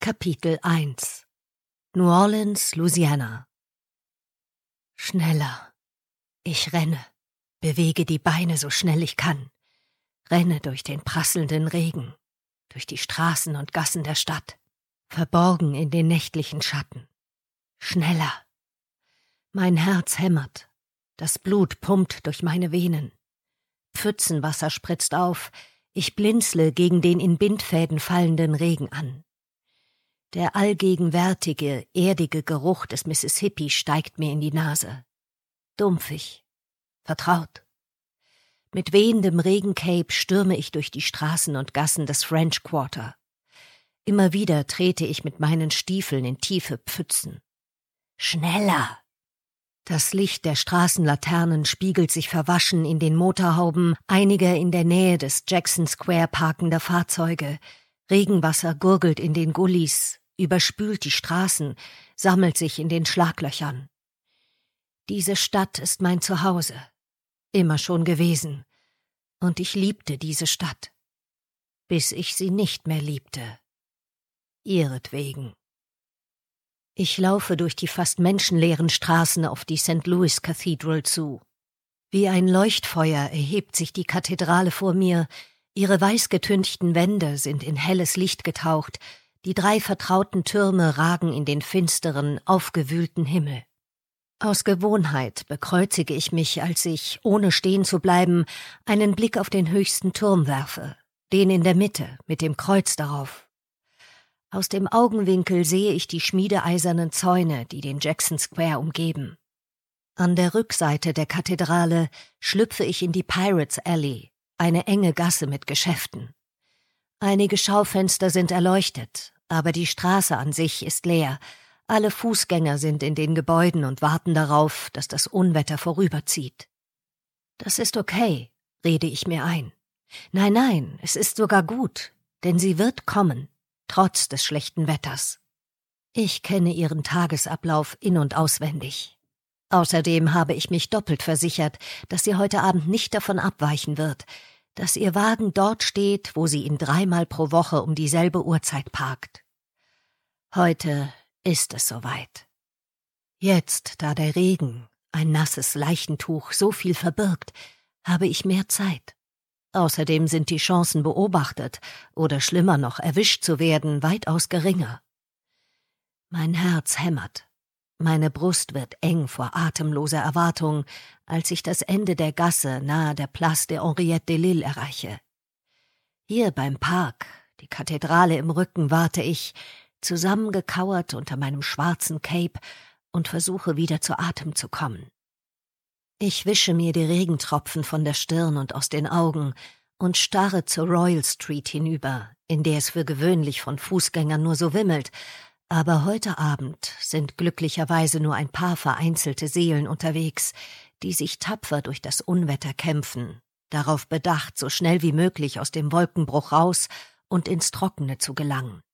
Kapitel 1 New Orleans, Louisiana. Schneller. Ich renne, bewege die Beine so schnell ich kann, renne durch den prasselnden Regen, durch die Straßen und Gassen der Stadt, verborgen in den nächtlichen Schatten. Schneller. Mein Herz hämmert, das Blut pumpt durch meine Venen. Pfützenwasser spritzt auf, ich blinzle gegen den in Bindfäden fallenden Regen an. Der allgegenwärtige, erdige Geruch des Mississippi steigt mir in die Nase. Dumpfig, vertraut. Mit wehendem Regencape stürme ich durch die Straßen und Gassen des French Quarter. Immer wieder trete ich mit meinen Stiefeln in tiefe Pfützen. Schneller! Das Licht der Straßenlaternen spiegelt sich verwaschen in den Motorhauben einiger in der Nähe des Jackson Square parkender Fahrzeuge. Regenwasser gurgelt in den Gullis, überspült die Straßen, sammelt sich in den Schlaglöchern. Diese Stadt ist mein Zuhause, immer schon gewesen, und ich liebte diese Stadt, bis ich sie nicht mehr liebte, ihretwegen. Ich laufe durch die fast menschenleeren Straßen auf die St. Louis Cathedral zu. Wie ein Leuchtfeuer erhebt sich die Kathedrale vor mir, ihre weißgetünchten Wände sind in helles Licht getaucht, die 3 vertrauten Türme ragen in den finsteren, aufgewühlten Himmel. Aus Gewohnheit bekreuzige ich mich, als ich, ohne stehen zu bleiben, einen Blick auf den höchsten Turm werfe, den in der Mitte mit dem Kreuz darauf. Aus dem Augenwinkel sehe ich die schmiedeeisernen Zäune, die den Jackson Square umgeben. An der Rückseite der Kathedrale schlüpfe ich in die Pirates Alley, eine enge Gasse mit Geschäften. Einige Schaufenster sind erleuchtet, aber die Straße an sich ist leer. Alle Fußgänger sind in den Gebäuden und warten darauf, dass das Unwetter vorüberzieht. Das ist okay, rede ich mir ein. Nein, es ist sogar gut, denn sie wird kommen, trotz des schlechten Wetters. Ich kenne ihren Tagesablauf in- und auswendig. Außerdem habe ich mich doppelt versichert, dass sie heute Abend nicht davon abweichen wird, dass ihr Wagen dort steht, wo sie ihn 3-mal pro Woche um dieselbe Uhrzeit parkt. Heute ist es soweit. Jetzt, da der Regen, ein nasses Leichentuch, so viel verbirgt, habe ich mehr Zeit. Außerdem sind die Chancen, beobachtet oder schlimmer noch erwischt zu werden, weitaus geringer. Mein Herz hämmert. Meine Brust wird eng vor atemloser Erwartung, als ich das Ende der Gasse nahe der Place de Henriette Delille erreiche. Hier beim Park, die Kathedrale im Rücken, warte ich, zusammengekauert unter meinem schwarzen Cape, und versuche wieder zu Atem zu kommen. Ich wische mir die Regentropfen von der Stirn und aus den Augen und starre zur Royal Street hinüber, in der es für gewöhnlich von Fußgängern nur so wimmelt, aber heute Abend sind glücklicherweise nur ein paar vereinzelte Seelen unterwegs, die sich tapfer durch das Unwetter kämpfen, darauf bedacht, so schnell wie möglich aus dem Wolkenbruch raus und ins Trockene zu gelangen.